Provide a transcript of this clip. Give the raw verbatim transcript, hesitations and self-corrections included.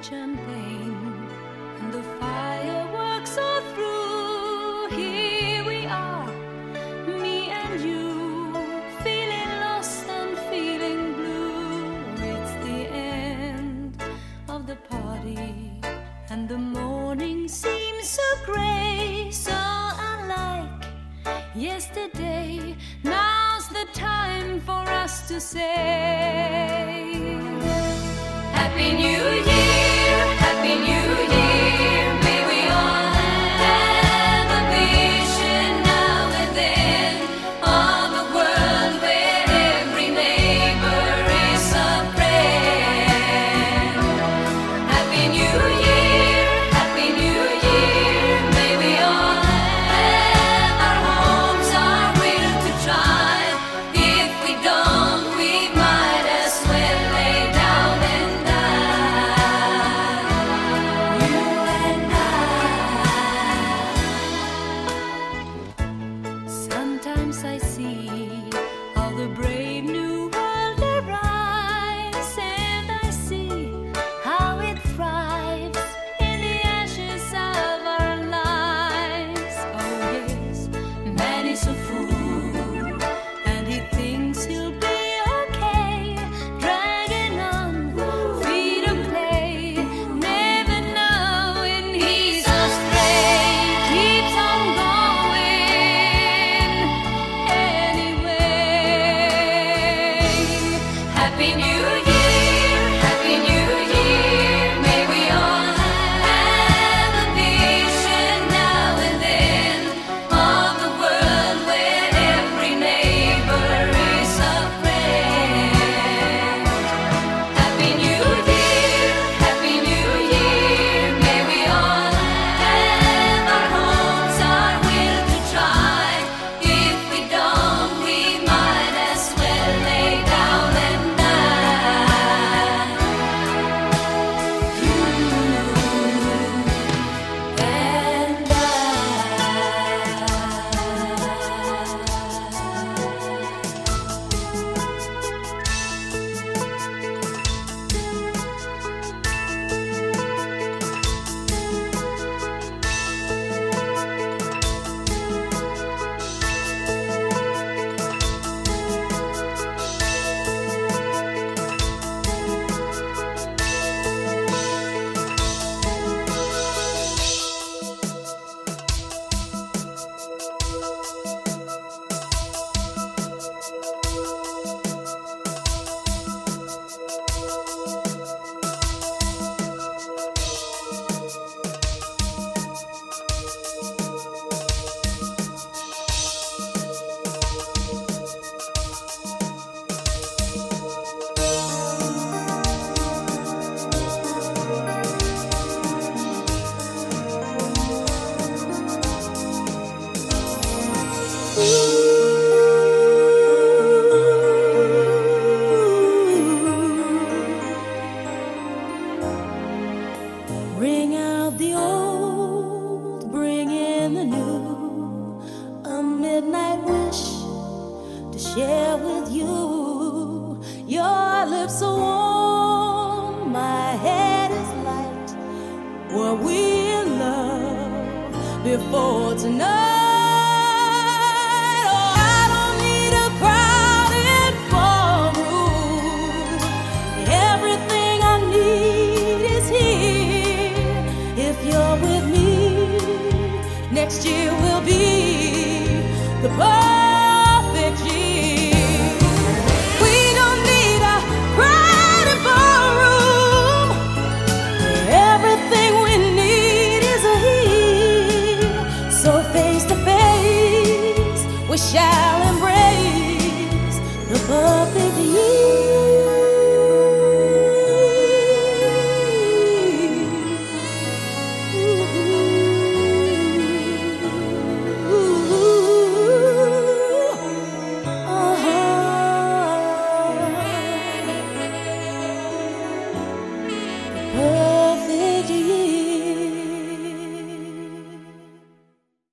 champagne and the fireworks are through. Here we are, me and you, feeling lost and feeling blue. It's the end of the party and the morning seems so gray, so unlike yesterday. Now's the time for us to say Happy New Year, Happy New Year. May we all have a vision now and then of a world where every neighbor is a friend. Happy New Year, Happy New Year. May we all have our homes, our will to try. If we don't, we might as well lay down and sometimes I see how the brave new world arrives, and I see how it thrives in the ashes of our lives. Oh yes, man is a fool, and he thinks he'll be okay, dragging on, feet of clay, never knowing he's astray, keeps on going anyway. Happy New Year, Happy New Year. May we all have a vision now and then of a world where every neighbor is a friend. Happy New Year, Happy New Year. May we all have our homes, our will to try. If we don't, we might as well lay down and die. You and I. Bring out the old, bring in the new, a midnight wish to share with you. Your lips are warm, my head is light. Were we in love before tonight?